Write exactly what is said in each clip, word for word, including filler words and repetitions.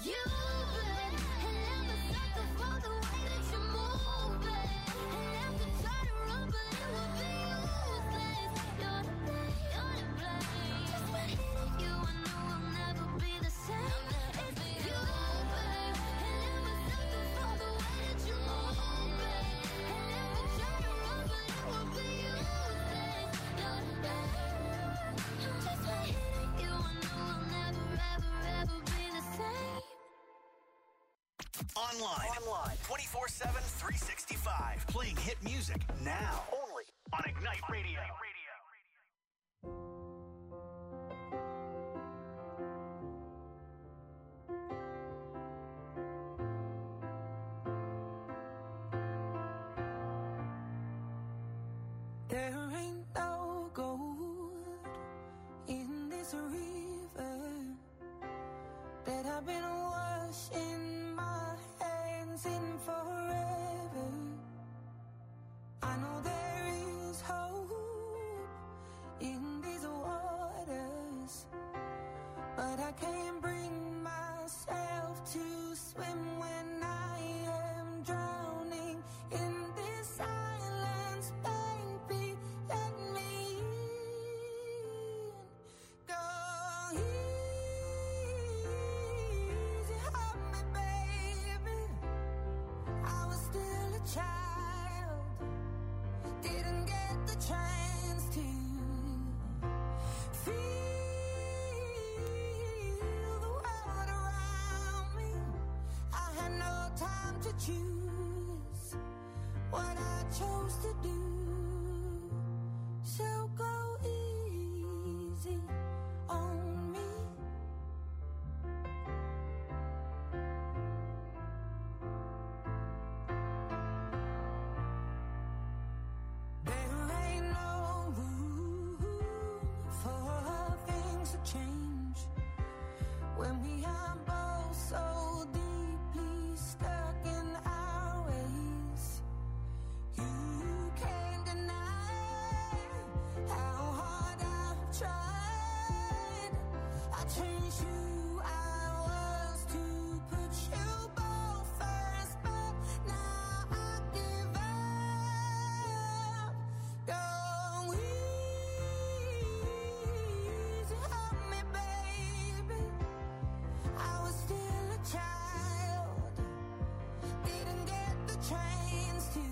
you, babe. And I'm a sucker for the way that you move, babe. And I could try to run, but it would be useless. You're to blame, you're to blame. Just when hitting you, I know I'll never be the same. It's you, babe. And I'm a sucker for the way that you move, babe. And I could try to run, but it would be useless. You're to blame. Just when hitting you, I know I'll never, ever, ever be the same. Online. Online. twenty-four seven, three sixty-five. Playing hit music now. Only on Ignite Radio. There ain't no gold in this river that I've been washing my hands in forever. I know there is hope in these waters, but I can't bring myself to swim when I am drowning in this silence. Baby, let me in. Go easy on me, baby. I was still a child, didn't get the chance to feel the world around me. I had no time to choose what I chose to do. So go easy on me. There ain't no room for things to change when we are both so deeply stuck in our ways. You can't deny how hard I've tried. I changed who I was to put you both first, but now I give up. Go easy on me, baby. I was still a child, didn't get the chance to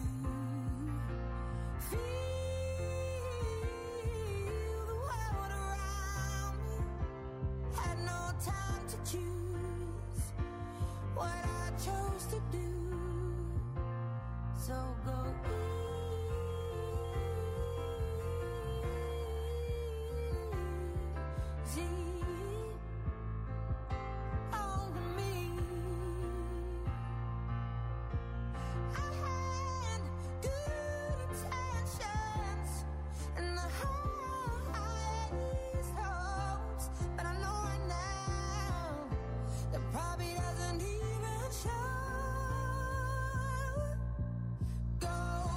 feel the world around me. Had no time to choose what I chose to do. So go easy on me. I had good intentions and the highest hopes, but I know right now that probably doesn't even show. Go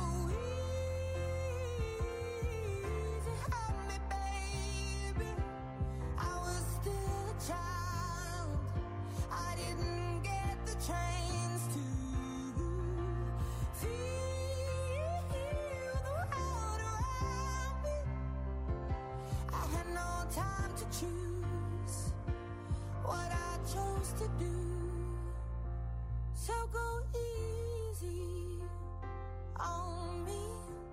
easy on me, baby. I was still a child, I didn't get the chance to feel the world around me. I had no time to choose what I chose to do. So go easy on me.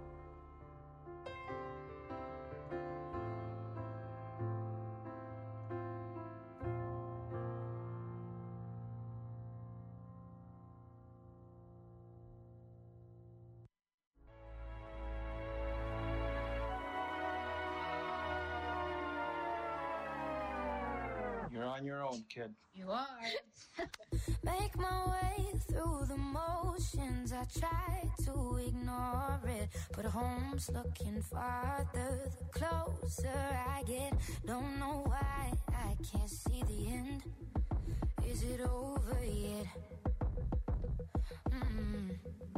You're on your own, kid. You are. Make my way through the motions. I try to ignore it, but home's looking farther the closer I get. Don't know why I can't see the end. Is it over yet? Mm.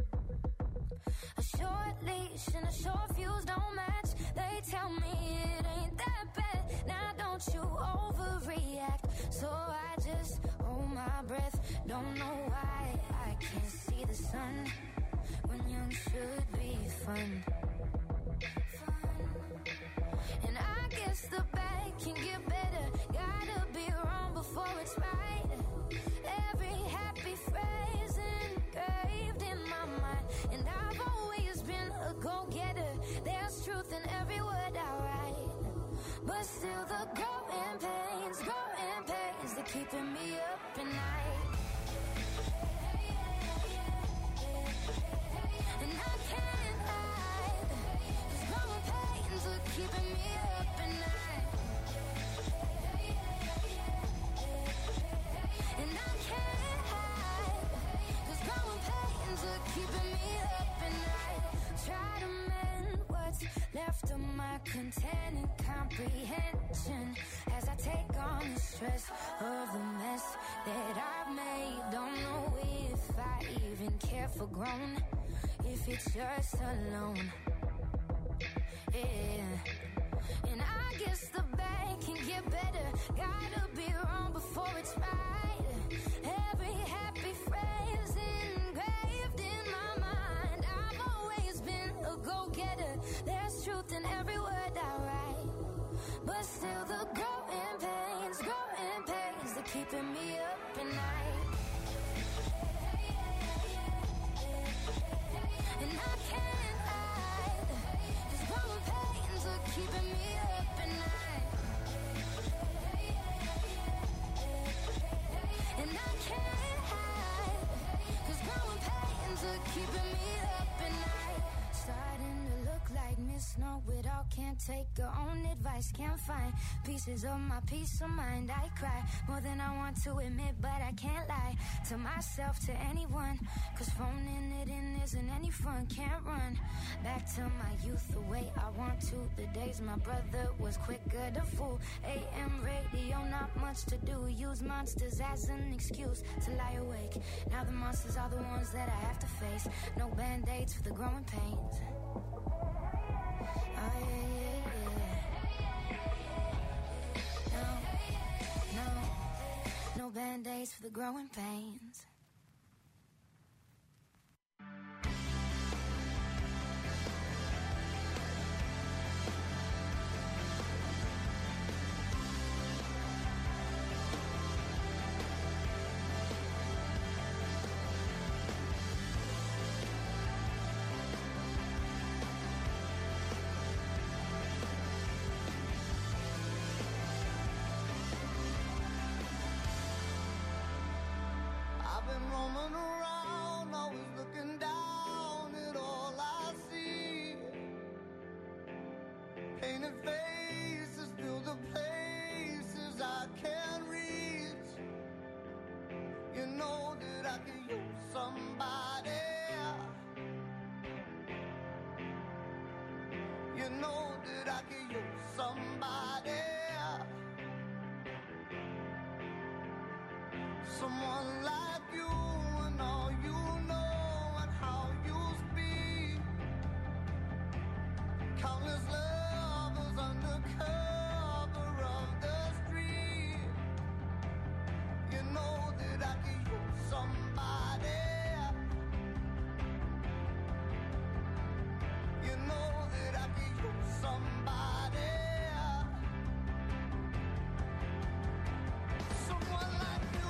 A short leash and a short fuse don't match. They tell me it ain't that bad. Now don't you overreact. So I just hold my my breath. Don't know why I can't see the sun when young should be fun. Fun. And I guess the bad can get better. Gotta be wrong before it's right. Every happy phrase engraved in my mind. And I've always been a go-getter. There's truth in every word I write. But still the growing pains, growing pains, they're keeping me up at night. And I can't hide, 'cause growing pains are keeping me up at night. And I can't hide, 'cause growing pains are keeping me up at night. Try to mend what's left of my content and comprehension as I take on the stress of the mess that I've made. Don't know if I even care for grown, if it's just alone. Yeah. And I guess the bad can get better. Gotta be wrong before it's right. Every happy phrase engraved in my mind. I've always been a go-getter. There's truth in every word I write. But still the growing pains, growing pains, they're keeping me up at night. And I can't hide, 'cause growing pains are keeping me up at night. And I can't hide, 'cause growing pains are keeping me up at night. Starting to look like Miss Know-It-all, can't take her own advice, can't find pieces of my peace of mind. I cry more than I want to admit, but I can't lie to myself, to anyone, 'cause phoning it in isn't any fun. Can't run back to my youth the way I want to. The days my brother was quicker to fool. A M radio, not much to do. Use monsters as an excuse to lie awake. Now the monsters are the ones that I have to face. No band-aids for the growing pains. Oh yeah, yeah, yeah. No, no, no band-aids for the growing pains. Roaming around, always looking down at all I see. Painted faces fill the places I can't reach. You know that I could use somebody. You know that I could use somebody. Someone like you. All you know and how you speak. Countless lovers under cover of the street. You know that I could use somebody. You know that I could use somebody. Someone like you.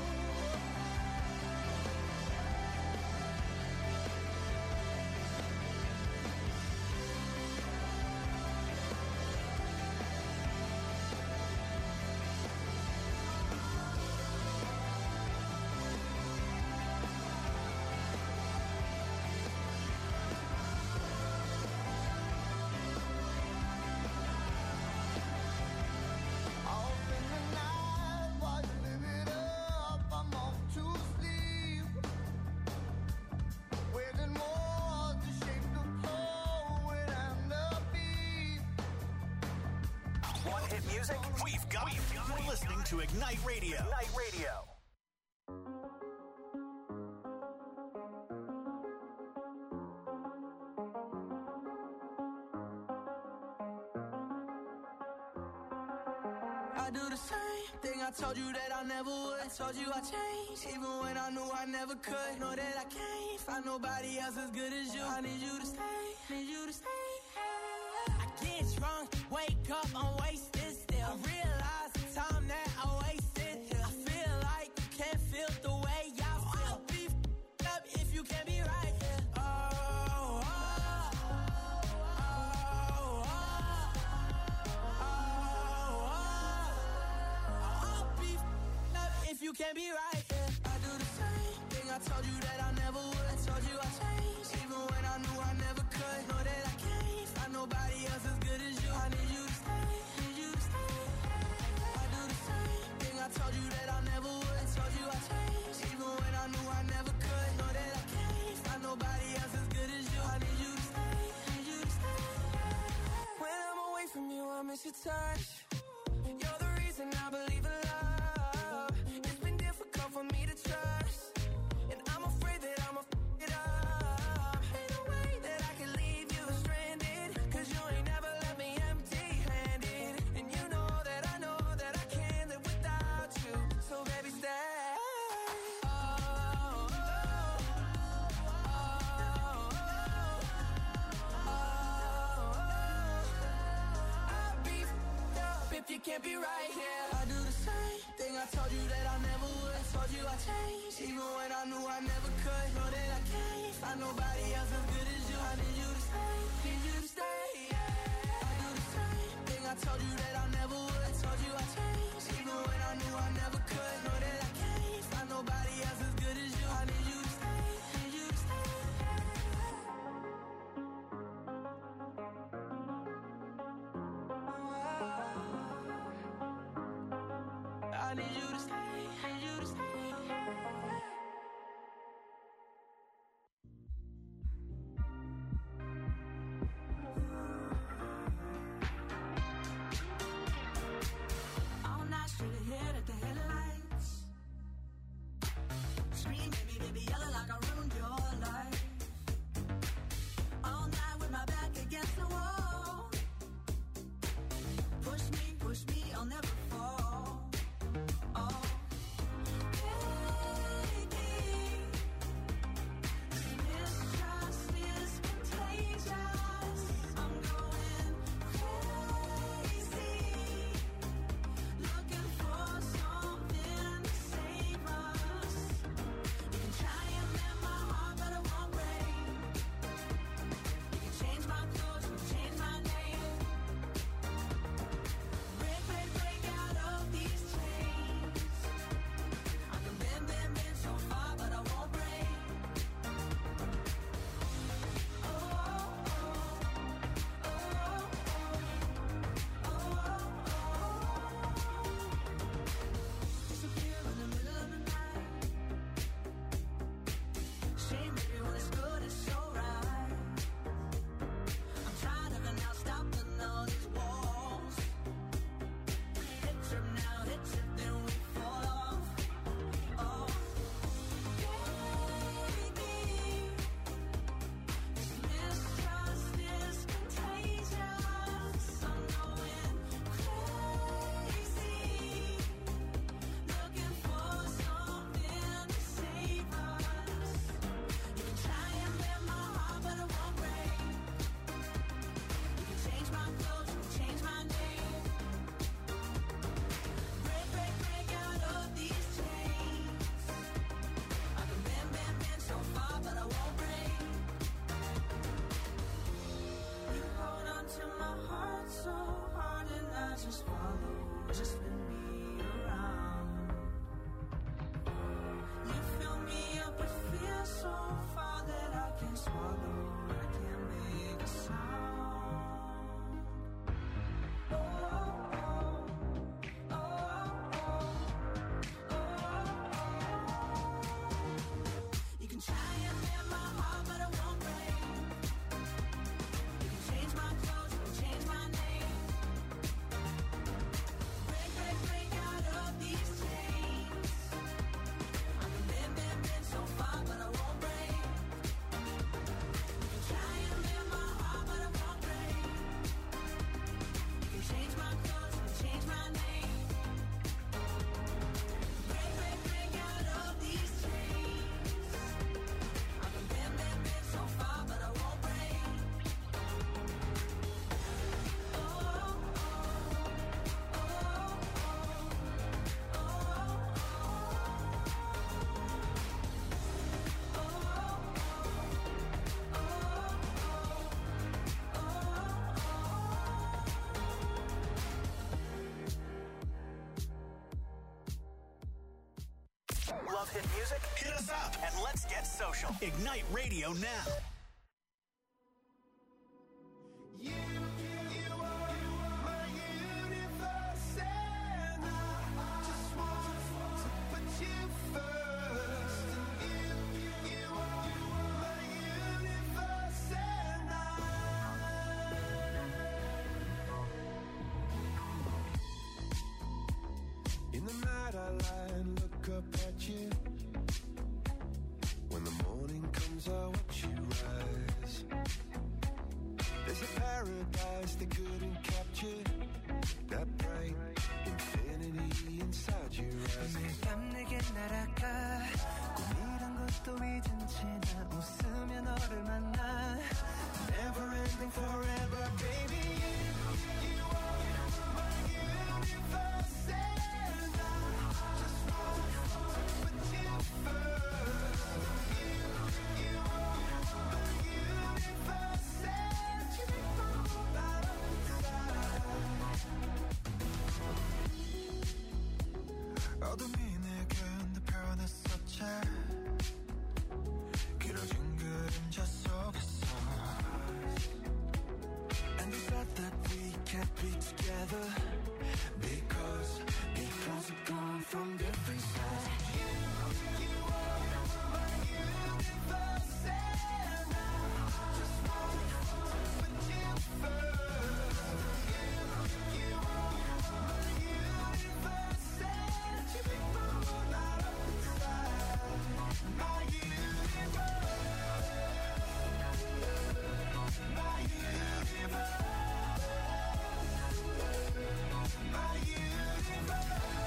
Music, we've got, we've got You're listening to Ignite Radio. Ignite Radio. I I do the same thing I told you that I never would. I told you I changed, even when I knew I never could. Know that I can't find nobody else as good as you. I need you to stay, need you to stay. I get drunk, wake up, I'm wasted still. I realize the time that I wasted here. I feel like you can't feel the way I feel. I'll be f***ed up if you can't be right here. Oh, oh, oh, oh, oh, oh. I'll be f***ed up if you can't be right here. I do the same thing I told you that I never would. I told you I changed, even when I knew I never could. Know that I can't find nobody else as good as you. I need you to stay, need you to stay. I do the same thing I told you that I never would. I told you I changed, even when I knew I never could. Know that I can't find nobody else as good as you. I need you to stay, need you to stay. When I'm away from you, I miss your touch. You're the reason I believe in love. It's been difficult for me to trust, and I'm afraid that I'ma f*** it up. Ain't no way that I can leave you stranded, cause you ain't never left me empty-handed. And you know that I know that I can't live without you. So baby, stay. Oh, oh, oh, oh, oh. I'll be f***ed up if you can't be right here. I do the same thing I told you that I never would. I told you I changed, even when I knew I never could. Know that I can't find nobody else as good as you. I need you to stay, need you to stay. Yeah. I do the same thing I told you that I never would. I told you I changed, even when I knew I never could. Know that I can't find nobody else as good as you. I need you to stay, need you to stay. I need you to stay, need you to stay. All night, straight ahead at the headlights. Scream, baby, baby, yelling like I ruined your life. All night with my back against the wall. Push me, push me, I'll never fall. Oh, baby, mistrust is contagious. I'm going crazy, looking for something to save us. You can try and mend my Love hit music? Hit us up and let's get social. Ignite Radio now. You, you are my universe, and I just want to put you first. You, you are my universe, and I. In the night I lie and look up at you. When the morning comes, I watch you rise. There's a paradise they couldn't capture. That bright infinity inside your eyes. 매일 밤 내게 날아가 꿈이란 것도 잊은 채 나 웃으며 너를 만나. Never ending forever, baby. You, you are my universe, and I just want to put you first. You, you are my universe, and you make my whole light up inside. 어둠이 내게 내 변했었지. 길어진 그림자 속에서. And you said that we can't be together because because we come from different sides. You, you are my universe, and I just want to put you first. You, you are my universe, and you make my whole light up inside. My universe, my universe. My universe.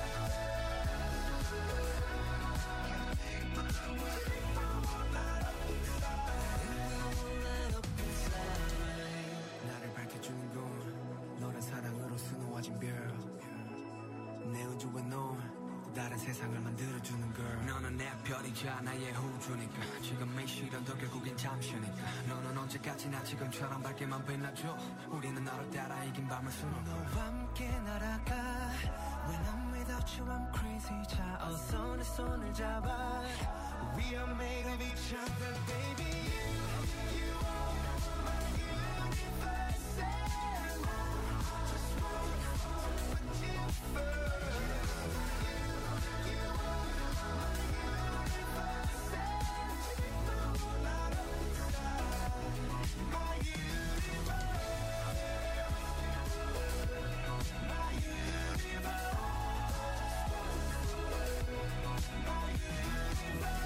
나를 밝혀주는 건 너란 사랑으로 수놓아진 별. 내 우주와 넌 다른 세상을 만들어주는 걸. 너는 내 별이자 나의 우주니까. 지금의 시련도 결국엔 잠시니까. 너는 언제까지나 지금처럼 밝게만 빛나줘. 우리는 너를 따라 이긴 밤을 수놓아. 너와 함께 날아가. When I'm without you I'm crazy. 자 어서 내 손을 잡아. We are made of each other, baby. You are my universe, and I just want to put you first. You, you are my universe, and you make my whole light up inside. My universe, my universe, my universe.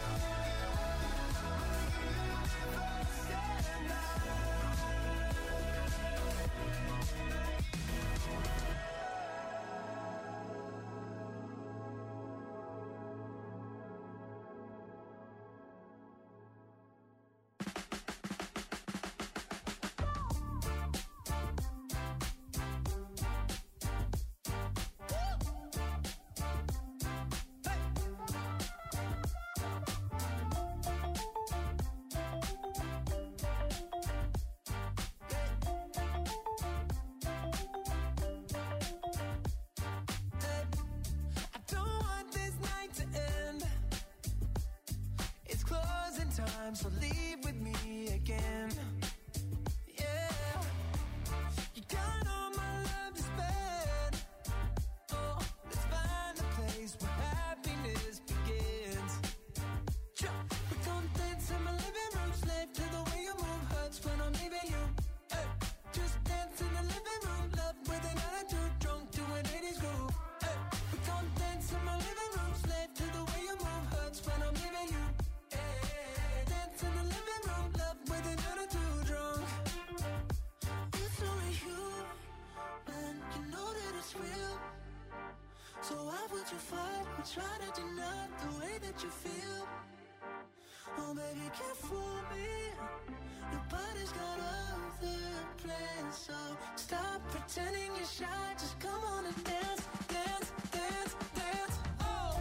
I don't want this night to end. It's closing time, so leave with me again. Yeah, you got all my love to spend. Oh, let's find a place where happiness begins. Sure, we gon' dance in my living room, slave to the way you move. Hurts when I'm leaving you. Hey, just dance in the living room, love with an attitude, drunk to an eighties groove. Hey, we gon' dance in my living room, slave to the way you move. Hurts when I'm leaving you. Hey, dance in the living room, love with an attitude, drunk. It's only you, and you know that it's real. So why would you fight or try to deny the way that you feel? Oh baby, can't fool me. Your body's got other plans, so stop pretending you're shy. Just come on and dance, dance, dance, dance. Oh.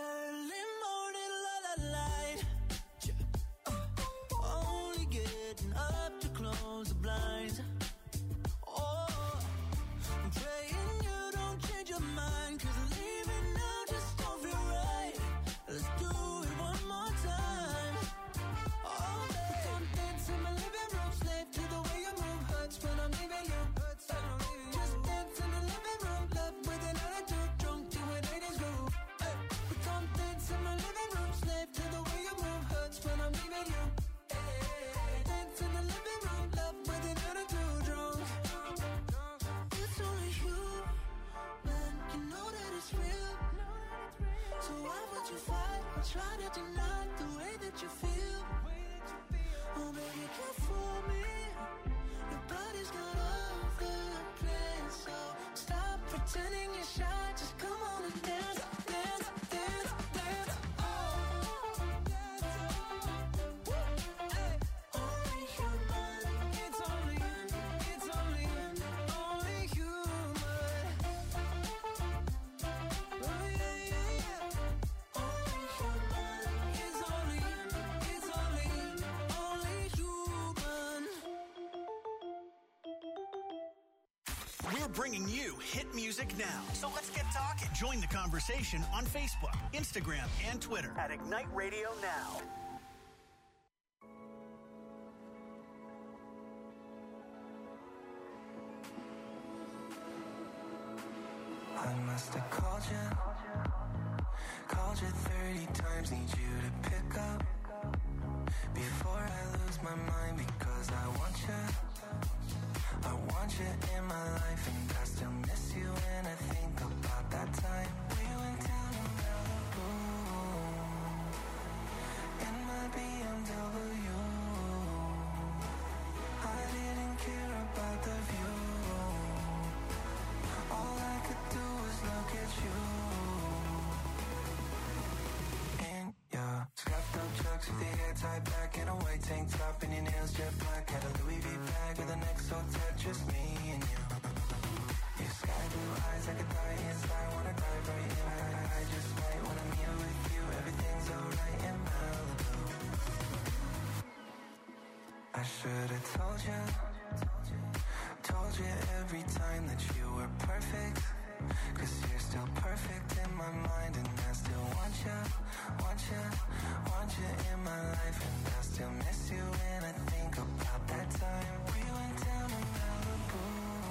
Early morning, la la light. Uh, only getting waking up to close the blinds. Oh, I'm praying you don't change your mind, 'cause leaving now just don't feel right. Let's do it one more time. Oh, baby, don't dance in my living room, slave to the way you move. Hurts when I'm leaving you. Hurts when I'm leaving you. Just dance in the living room, left with an attitude, drunk to an eighties groove. Hey, but don't dance in my living room, slave to the way you move. Hurts when I'm leaving you. Hey, dance in the living room, left with an attitude, drunk. It's only you, man. You know that it's real. So why would you fight or try to deny the way that you feel? Oh, baby, can't fool me. Your body's got all the plans, so stop pretending you're shy. Just come on and dance, dance, dance, dance. Oh, hey, only human. It's only, it's only, only human. Oh yeah, yeah, yeah. Only human. It's only, it's only, only human. We're bringing you hit music now. So let's get talking. Join the conversation on Facebook, Instagram, and Twitter at Ignite Radio Now. I must have called you, called you thirty times, need you to pick up before I lose my mind, because I want you, I want you in my life, and I still miss you when I think about that time we went down to Malibu in my B M W. I didn't care about the view. All I could do was look at you. In your scuffed up chucks with your hair tied back in a white tank top and your nails jet black. Had a Louis V bag with an X O tat, just me and you. Your sky blue eyes, I could die inside, wanna dive right in. I, I just might when I'm here with you, everything's alright in Malibu. I should've told you, told you every time that you were perfect, 'cause you're still perfect in my mind, and I still want you, want you, want you in my life, and I still miss you when I think about that time we went down to Malibu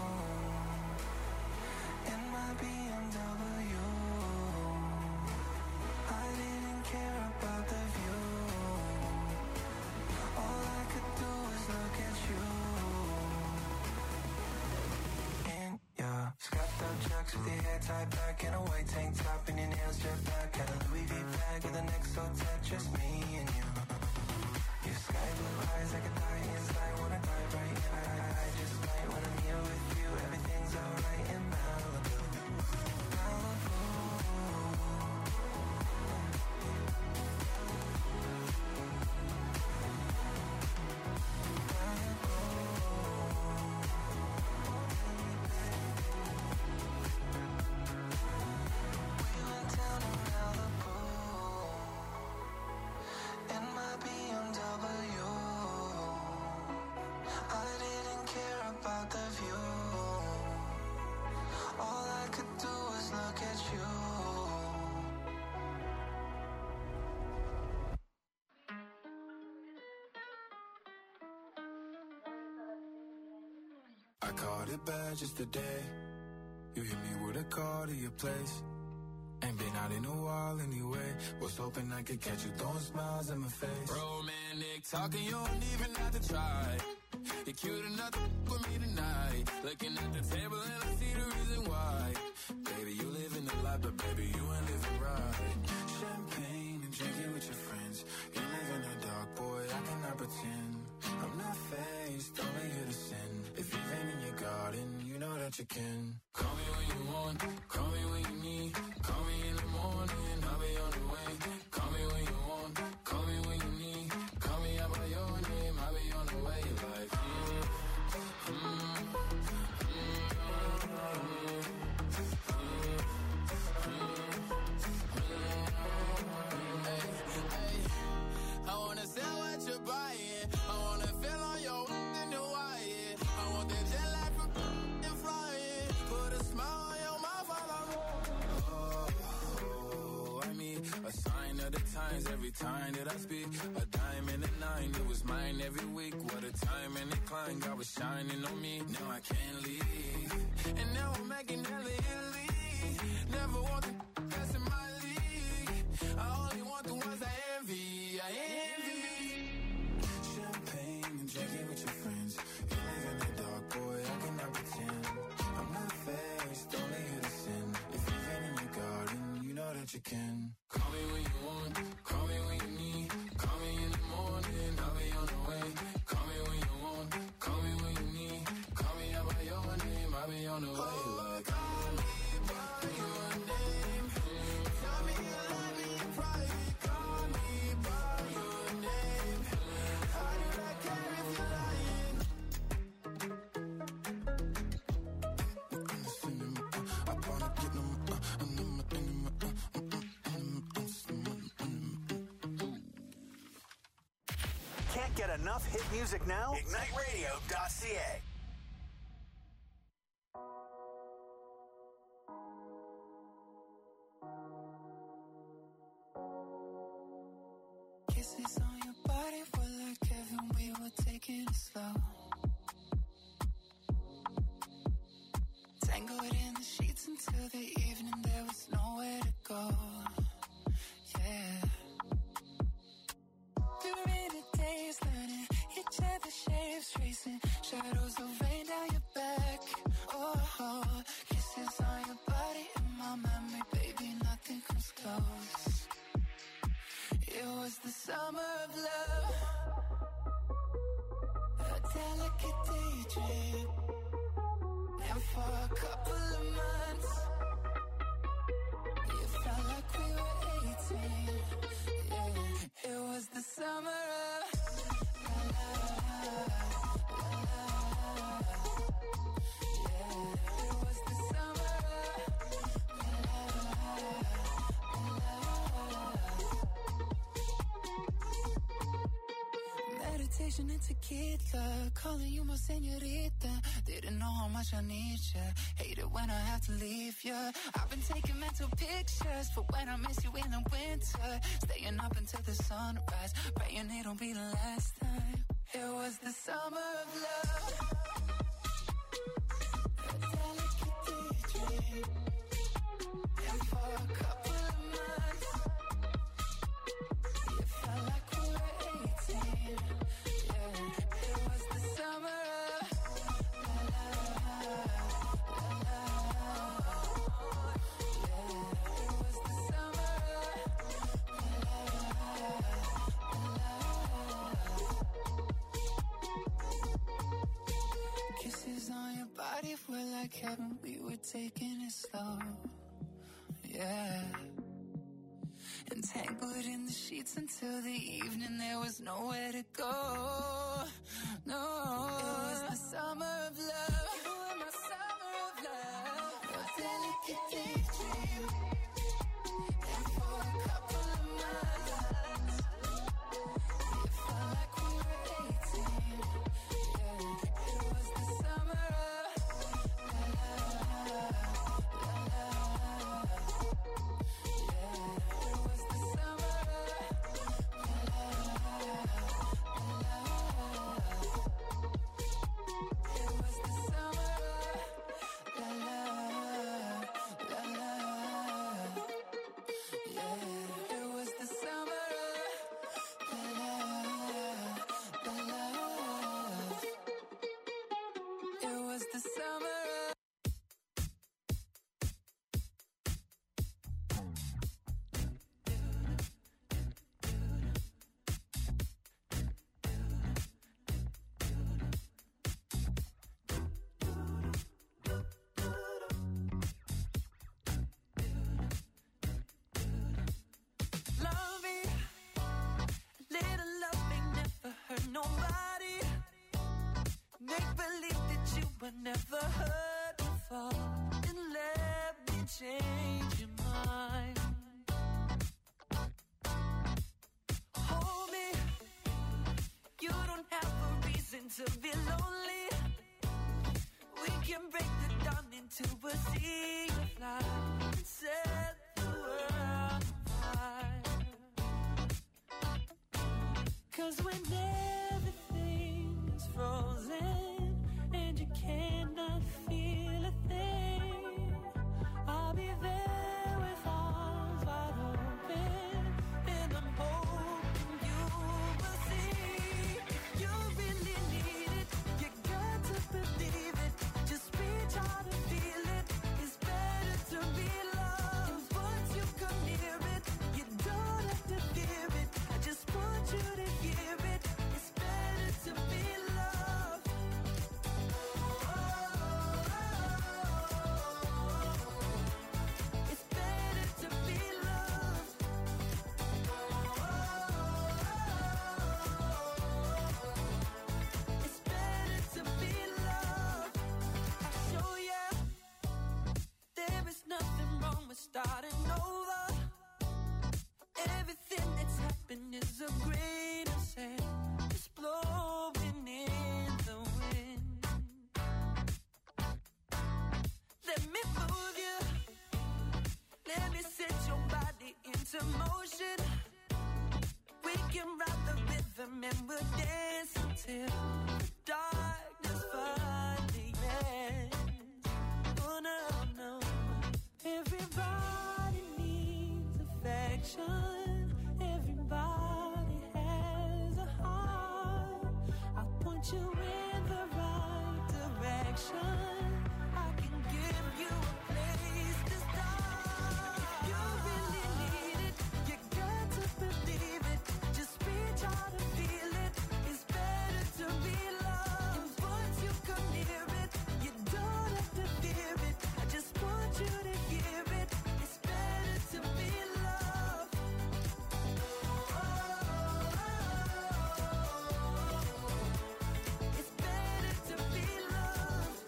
in my B M W. I didn't care about the view. All I could do was look at you. In your scuffed up chucks with your hair tied back in a white tank top and your nails jet black. Had a Louis V bag with an X O tat, just me and you. Your sky blue eyes, I could die inside, wanna dive right in. I, I, I just might when I'm here with you, everything's alright in Malibu. Malibu. I called it bad just today. You hit me with a call to your place. Ain't been out in a while anyway. Was hoping I could catch you throwing smiles in my face. Romantic talking, you don't even have to try. You're cute enough to f- with me tonight. Looking at the table and I see the reason why. Baby, you living the life, but baby, you ain't living right. Champagne and drinking with your friends. You live in the dark, boy, I cannot pretend. I'm not faced, only here to sin. If you've been in your garden, you know that you can. Call me when you want, call me when you need. Call me in the morning, I'll be on the way. Call me when you want, call me when you need. Call me out by your name, I'll be on the way. Like, mm, mm, mm, mm, mm, mm. Hey, hey, I wanna sell what you're buying. I wanna feel on your every time that I speak. A dime and a nine, it was mine every week. What a time and a climb, God was shining on me. Now I can't leave, and now I'm making hella Italy. Never want the best in my league. I only want the ones I envy. I envy. Champagne and drinking with your friends. You live in the dark, boy, I cannot pretend. I'm not faced, only here to sin. If you've been in your garden, you know that you can. Call me when you want, call me when you need. Call me in the morning, I'll be on the way. Call me when you want, call me when you need. Call me out by your name, I'll be on the way. Like, call me by your name. Tell me you love me in private. Call me by your name. How do I care if you're lying? I wanna get them, uh, and them, and them, uh, Can't get enough hit music now? Ignite Radio dot C A. Kisses on your body were like heaven, we were taking it slow. Tangled in the sheets until the evening, there was nowhere to go. Yeah. Through rainy days, learning each other's shapes, tracing shadows of rain down your back. Oh, kisses on your body in my memory, baby, nothing comes close. It was the summer of love, a delicate daydream. And for a couple of months, it felt like we were eighteen. Yeah, it was the summer of la la la la la. Yeah, it was the summer of la la la la. Meditation and tequila, calling you my señorita. Didn't know how much I need ya. Hate it when I have to leave ya. I've been taking mental pictures for when I miss you in the winter. Staying up until the sunrise, praying it'll be the last time. It was the summer of love, a delicate daydream. And for a couple of months, it felt like we were eighteen. Yeah, it was the summer of la la la la la. Yeah, it was the summer of la la la la. Kisses on your body were like heaven, we were taking it slow. Yeah. Entangled in the sheets until the evening, there was nowhere to go. No, it was the summer of love. You were my summer of love, a delicate daydream. And for a couple of months, it felt like we were eighteen. Yeah, it was the summer of la la la la la. Yeah, it was the summer of la la la la la. It was the summer of la la la la. Yeah, it was the summer of la la la la. It was the summer of loving. Little loving never hurt nobody. Make believe that you were never hurt before, and let me change your mind. Hold me. You don't have a reason to be lonely. We can break the dawn into a sea of light and set the world on fire. 'Cause when everything is frozen and you cannot feel a thing, I'll be there with arms wide open, and I'm hoping you will see. You really need it, you got to believe it. Just reach out and feel it. It's better to be loved. Once you come near it, you don't have to fear it. I just want you to hear it. It's better to be loved. It's better to be loved. It's better to be loved. I'll show ya. There is nothing wrong with starting over. Everything that's happened is a grain of sand, just blowing in the wind. Let me move you. Let me set your body into motion. We can ride the rhythm and we'll dance until the darkness finally ends. Oh no, no. Everybody needs affection. Everybody has a heart. I'll point you in the right direction. I can give you a place to start. You really need it, you got to believe it. Just reach out and feel it. It's better to be loved. And once you come near it, you don't have to fear it. I just want you to hear it. It's better to be loved. It's better to be loved.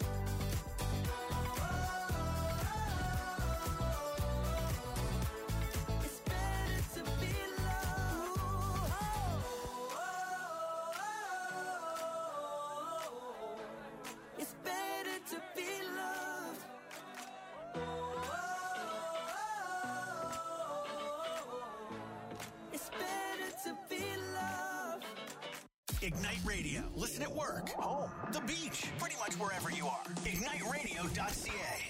It's better to be loved. It's better to be loved. It's better to be loved. Ignite Radio. Listen at work, home, the beach, pretty much wherever you are. ignite radio dot c a.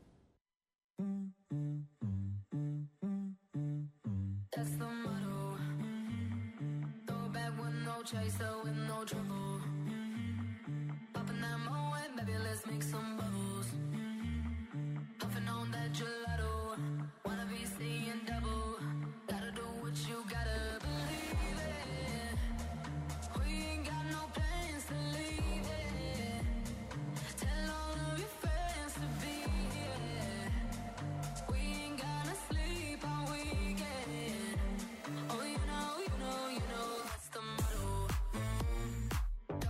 That's the motto. Throw it back with no chaser, with no trouble. Popping that Moet, baby, let's make some bubbles. Puffing on that gelato. Wanna be seeing double. Gotta do what you gotta believe it. We ain't got no plans to leave it. Tell all of your friends to be here. We ain't gonna sleep all weekend. Oh, you know, you know, you know, that's the motto.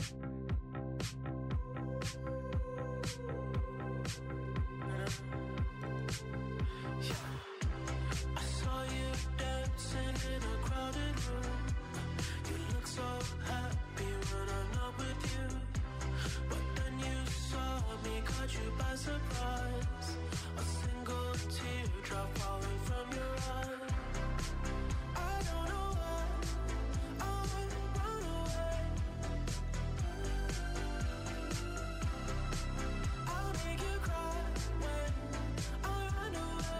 I saw you dancing in a crowded room. You look so happy when I'm not with you. But then you saw me, caught you by surprise. A single teardrop falling from your eye. I don't know why I run away. I'll make you cry when I run away.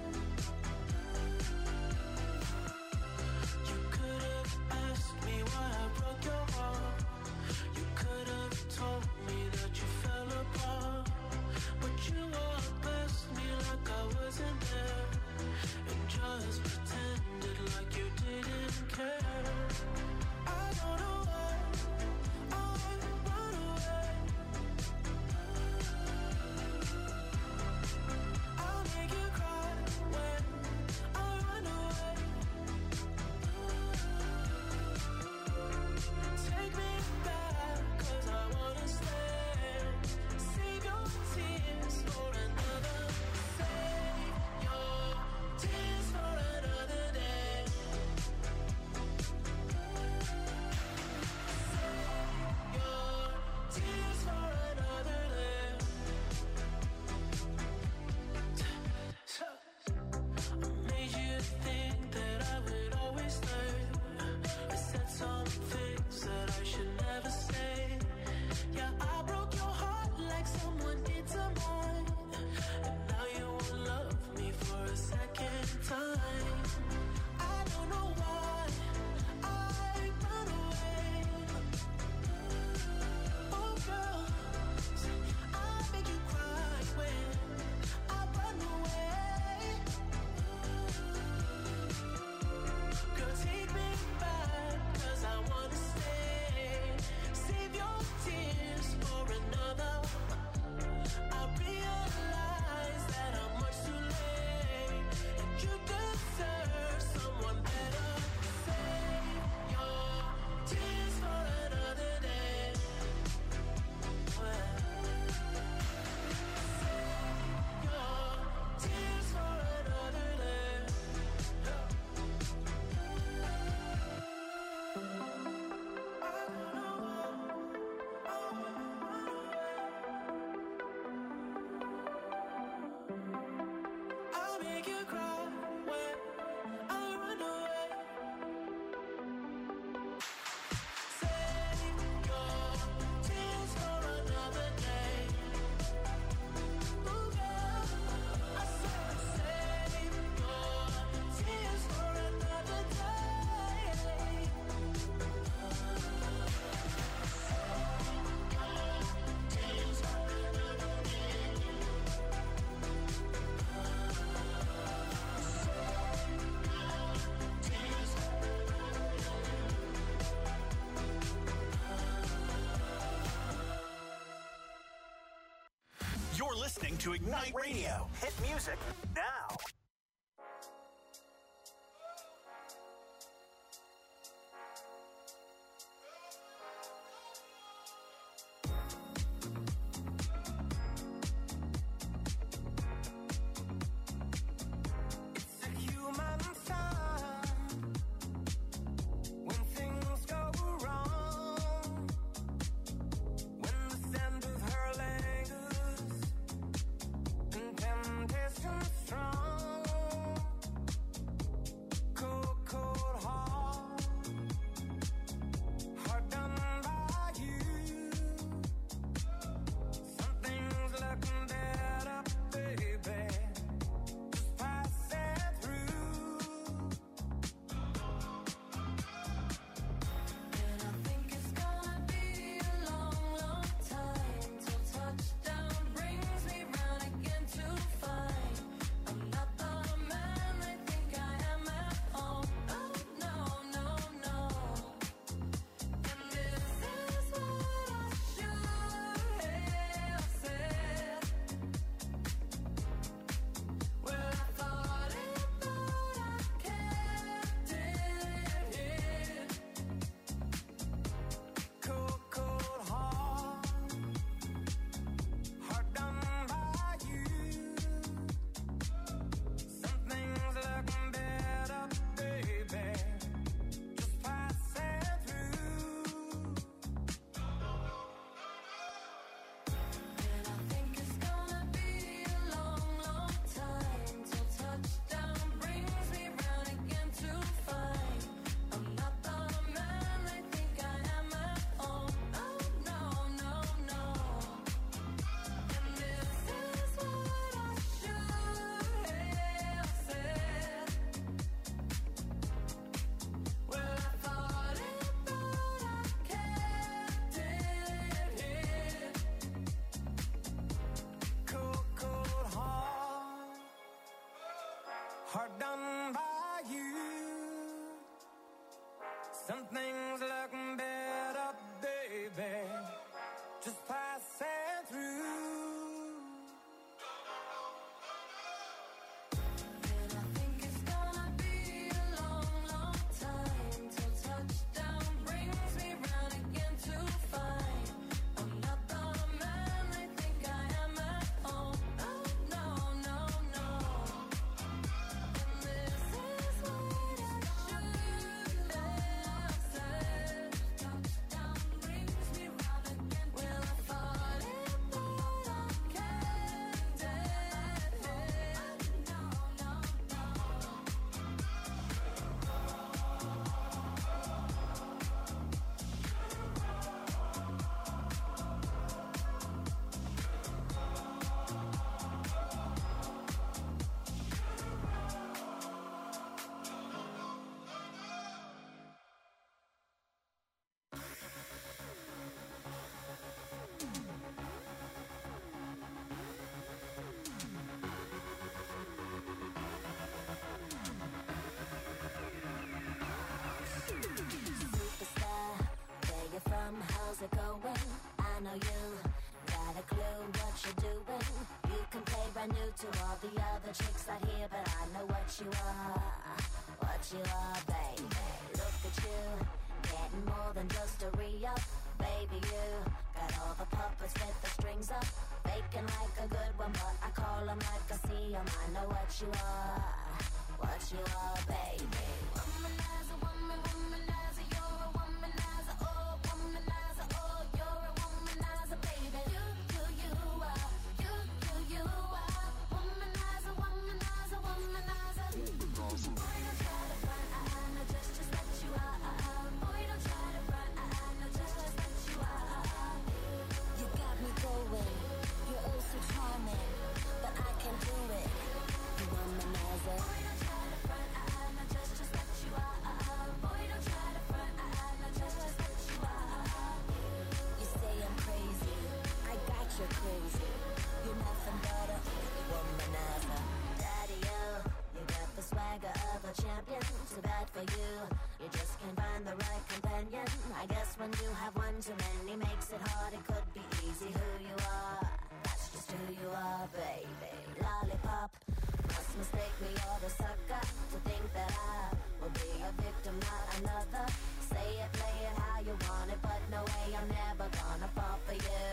You could have asked me why I broke your heart. You could have told me that you fell apart. But you walked past me like I wasn't there, and just pretended like you didn't care. I don't know why I run away. I'll make you cry when I run away. Take me back, 'cause I wanna stay. Save your tears for another. Save your tears for another day. Save your tears for another day. I made you think that I would always stay. I said some things that I should never say. Yeah, I broke your heart like someone did to mine. And now you won't love me for a second time. I don't know why I run away. Oh girl, I make you cry when I run away. Girl, take me back, 'cause I wanna stay. Save your tears for another. I realize that I'm much too late, and you deserve someone better. Save your tears for another day. Save your tears for another day. I'll make you cry when I run away. Save your tears for another day. Ooh, girl, I said save your tears for another day. Tears for another day. You're listening to Ignite Radio. Hit music now. It's a human sign when things go wrong, when the scent of her lingers and temptation strong. hard done by you. Some things look better, baby, just passing through. And I think it's gonna be a long, long time till touchdown brings me round again to find I'm not the man they think I am at home. No, no, no, no. And this is what I should have said. Touchdown brings me round again. Well, I thought it, but I can't dead. No, no, no. Superstar, where you from? How's it going? I know you got a clue what you're doing. You can play brand new to all the other chicks out here, but I know what you are, what you are, baby. Look at you, getting more than just a re-up. Baby, you got all the puppets with the strings up, faking like a good one, but I call them like I see them. I know what you are, what you are, baby. Womanizer, woman, womanizer, you're a womanizer, oh, womanizer, oh, you're a womanizer, baby. You, you, you are, you, you, you are, womanizer, womanizer, womanizer. Boy, don't try to front, I, I know just, just what you are. Boy, don't try to front, I, I know just, just what you are. You got me going, you're oh so charming, but I can do it. You womanizer. Boy, don't try to front, I, I know just, just what you are. Boy, don't try to front, I, I know just, just what you are. You say I'm crazy, I got you crazy. You're nothing but a womanizer. Daddy, you, you got the swagger of a champion. Too bad for you, you just can't find the right companion. I guess when you have one too many makes it hard. It could be easy who you are. That's just who you are, baby. Lollipop, must mistake me or the sucker to think that I will be a victim, not another. Say it, play it how you want it, but no way I'm never gonna fall for you.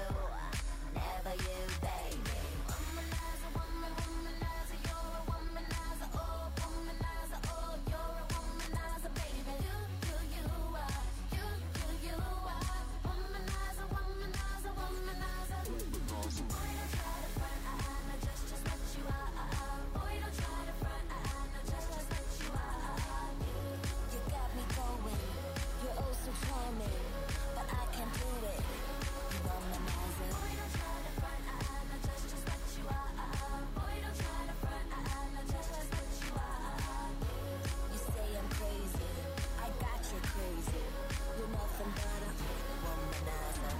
Never you, baby. Womanizer, woman, womanizer, you're a womanizer, oh, womanizer, oh, you're a womanizer, baby. You, you, you are, you, you, you are, womanizer, womanizer, womanizer. Boy, don't try to front, I, I know just, just what you are. Boy, don't try to front, I, I know just, just what you are. You got me going, you're oh so charming, but I can't do it. You womanizer. Boy, don't try to front, I, I know just, just what you are. Boy, don't try to front, I, I know just, just what you are. You say I'm crazy, I got you crazy. You're nothing but a womanizer.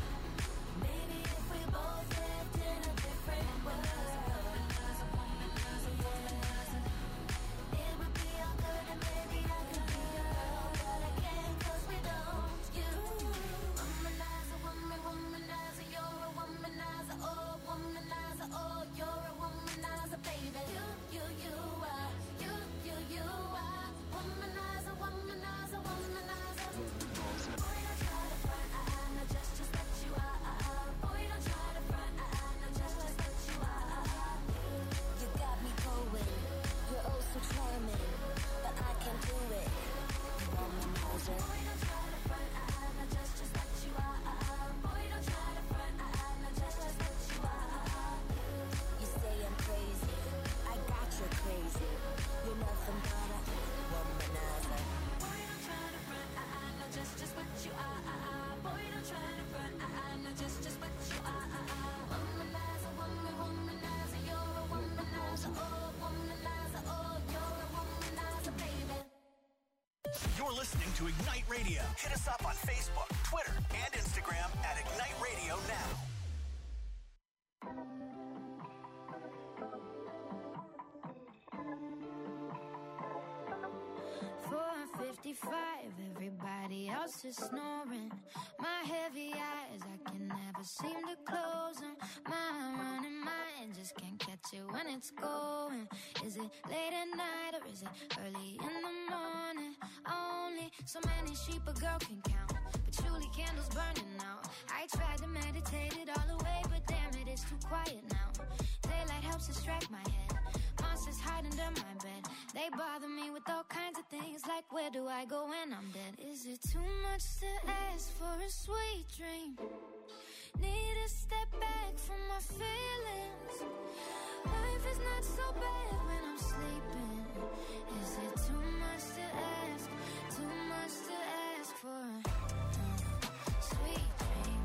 Maybe if we both lived in a different world, it would be all good and maybe I could be your girl, but I can't 'cause we don't. You, womanizer, woman, womanizer, you're a womanizer, oh, womanizer, oh, you're a womanizer, baby. You, you, you are, you, you, you are, womanizer, womanizer, womanizer. Boy, don't try to front, I, I know just, just what you are. Boy, don't try to front, I, I know just, just what you are. You got me going, you're oh so charming, but I can't do it. You womanizer. Boy, don't try to front, I, I know just, just what you are. Boy, don't try to front, I, I know just, just what you are. You say I'm crazy, I got you crazy. You're nothing but a womanizer. Boy, don't try to front, I, I know just, just what you are. Boy, don't try to front, I, I know just, just what you are. Womanizer, woman, womanizer, you're a womanizer, oh, womanizer, oh, you're a womanizer, baby. You're listening to Ignite Radio. Hit us up on Facebook, Twitter, and Instagram at Ignite Radio Now. twenty-five, everybody else is snoring. My heavy eyes, I can never seem to close them. My running mind just can't catch it when it's going. Is it late at night or is it early in the morning? Only so many sheep a girl can count, patchouli candles burning out. I tried to meditate it all away, but damn it, it's too quiet now. Daylight helps distract my head. Monsters hide under my bed. They bother me with all kinds of things, like where do I go when I'm dead? Is it too much to ask for a sweet dream? Need to step back from my feelings. Life is not so bad when I'm sleeping. Is it too much to ask? Too much to ask for a sweet dream?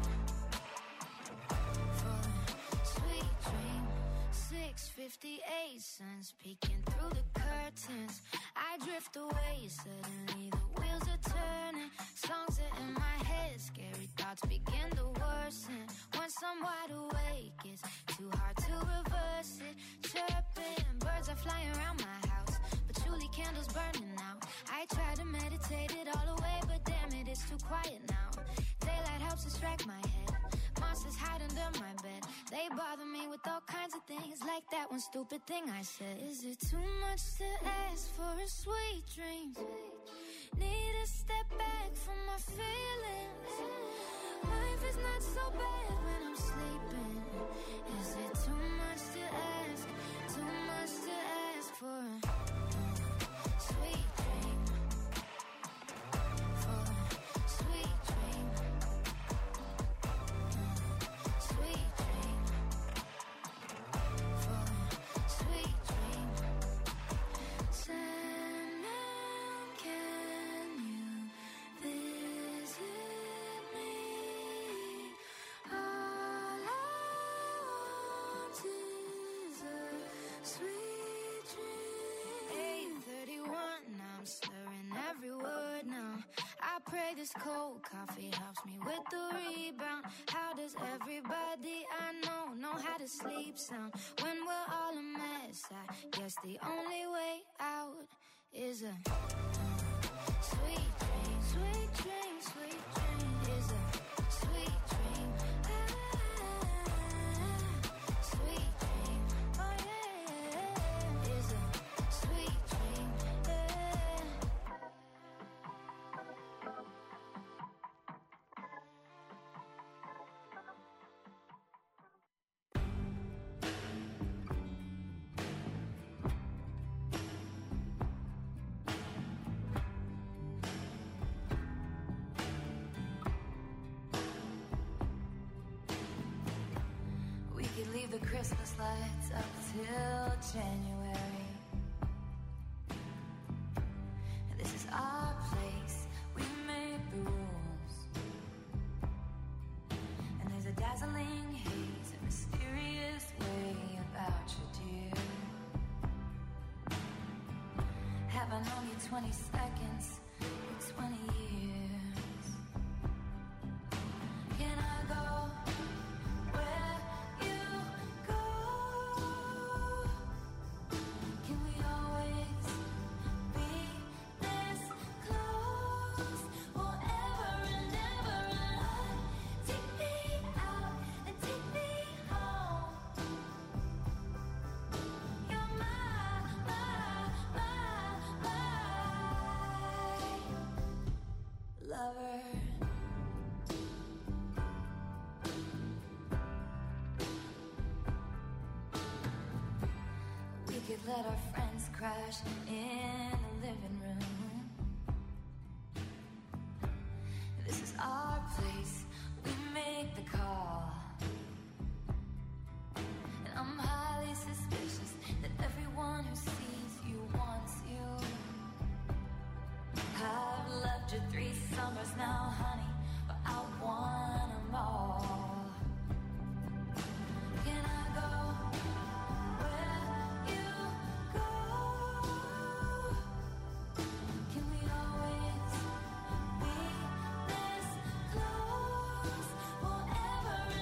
For a sweet dream. six fifty-eight, sun's peeking through the curtains. I drift away, suddenly the wheels are turning. Songs are in my head, scary thoughts begin to worsen. Once I'm wide awake, it's too hard to reverse it. Chirping, birds are flying around my house, patchouli candles burning out. I try to meditate it all away, but damn it, it's too quiet now. Daylight helps distract my head. Monsters hide under my bed. They bother me with all kinds of things, like that one stupid thing I said. Is it too much to ask for a sweet dream? Need to step back from my feelings. Life is not so bad when I'm sleeping. Is it too much to ask? Too much to ask for a sweet dream? For a sweet dream. Sweet dream. For a sweet dream. Sandman, can you visit me? All I want is a sweet dream. eight thirty-one, I'm slurring every word now. I pray this cold coffee helps me with the rebound. How does everybody I know know how to sleep sound when we're all a mess? I guess the only way out is a sweet dream, sweet dream, sweet dream. Is a sweet dream. Ah, sweet dream. Oh yeah, is a sweet dream. Yeah. We could leave the Christmas lights up till January. This is our place, we made the rules. And there's a dazzling haze, a mysterious way about you, dear. Have I known you twenty seconds or twenty years? Can I go where you go? Can we always be this close? Forever and ever and on. Take me out and take me home. You're my, my, my, my lover. We could let our friends crash in the living room. This is our place, we make the call. And I'm highly suspicious that everyone who sees you wants you. I've loved you three summers now, honey, but I want them all. Can I go where you go? Can we always be this close? Forever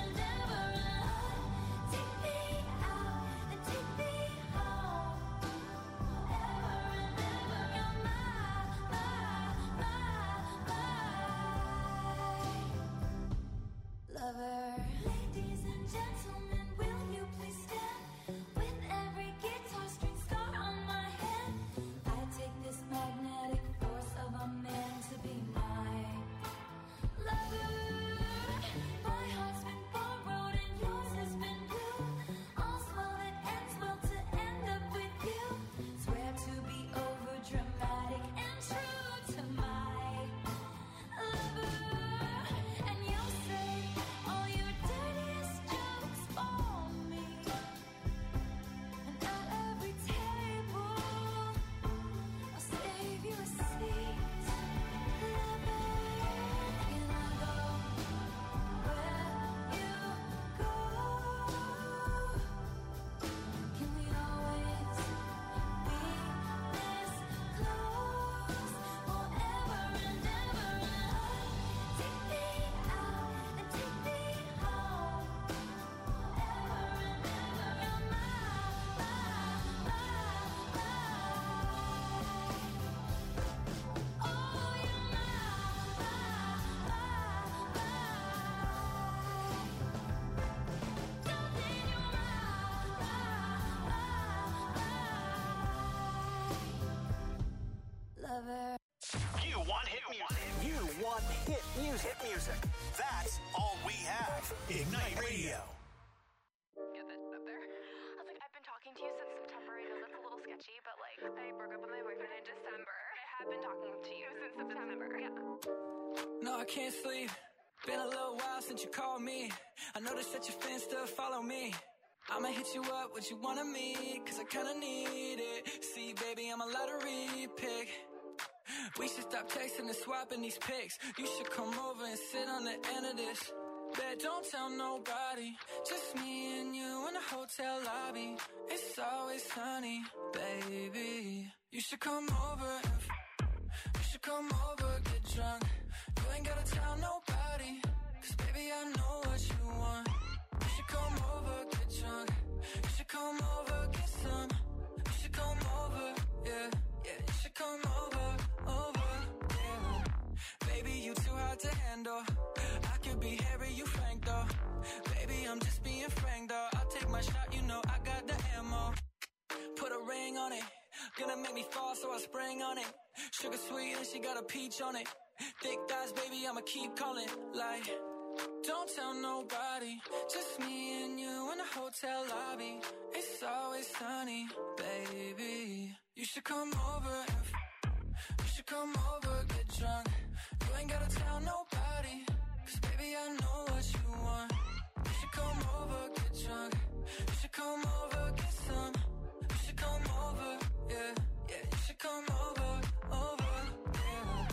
music. Hit music. That's all we have. Ignite Radio. Get that up there. I was like, I've been talking to you since September. I know that's a little sketchy, but like, I broke up with my boyfriend in December. I have been talking to you since September. Yeah. No, I can't sleep. Been a little while since you called me. I noticed that your fans still follow me. I'ma hit you up, what you want of me, cause I kinda need it. See, baby, I'm a lottery pick. We should stop texting and swapping these pics. You should come over and sit on the end of this. Bet don't tell nobody, just me and you in the hotel lobby. It's always sunny, baby. You should come over and f- you should come over, get drunk. You ain't gotta tell nobody, cause baby I know what you want. You should come over, get drunk. You should come over, get some. You should come over, yeah, yeah. You should come over, over, yeah. Baby, you too hard to handle. I could be Harry, you Frank though. Baby, I'm just being frank though. I'll take my shot, you know I got the ammo. Put a ring on it. Gonna make me fall, so I spring on it. Sugar sweet and she got a peach on it. Thick thighs, baby, I'ma keep calling. Like, don't tell nobody, just me and you in the hotel lobby. It's always sunny, baby. You should come over and f- you should come over, get drunk. You ain't gotta tell nobody, cause baby I know what you want. You should come over, get drunk. You should come over, get some. You should come over, yeah, yeah. You should come over, over, yeah.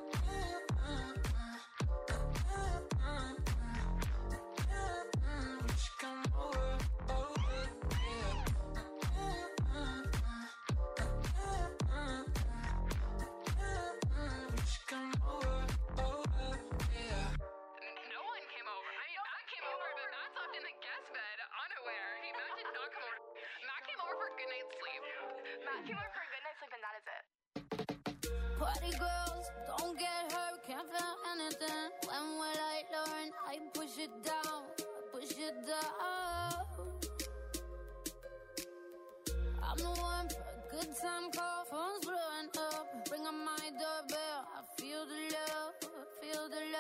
You should come over, over, yeah. You should come over, over, yeah. No one came over. I mean, Matt came over, but Matt slept in the guest bed, unaware. He, Matt did not come over. Matt came over for a good night's sleep. Matt came over for a good night's sleep, and that is it. Party girls, don't get hurt, can't feel anything. When will I learn? I push it down, I push it down. I'm the one for a good time call, phone's blowing up. Ring on my doorbell, I feel the love, I feel the love.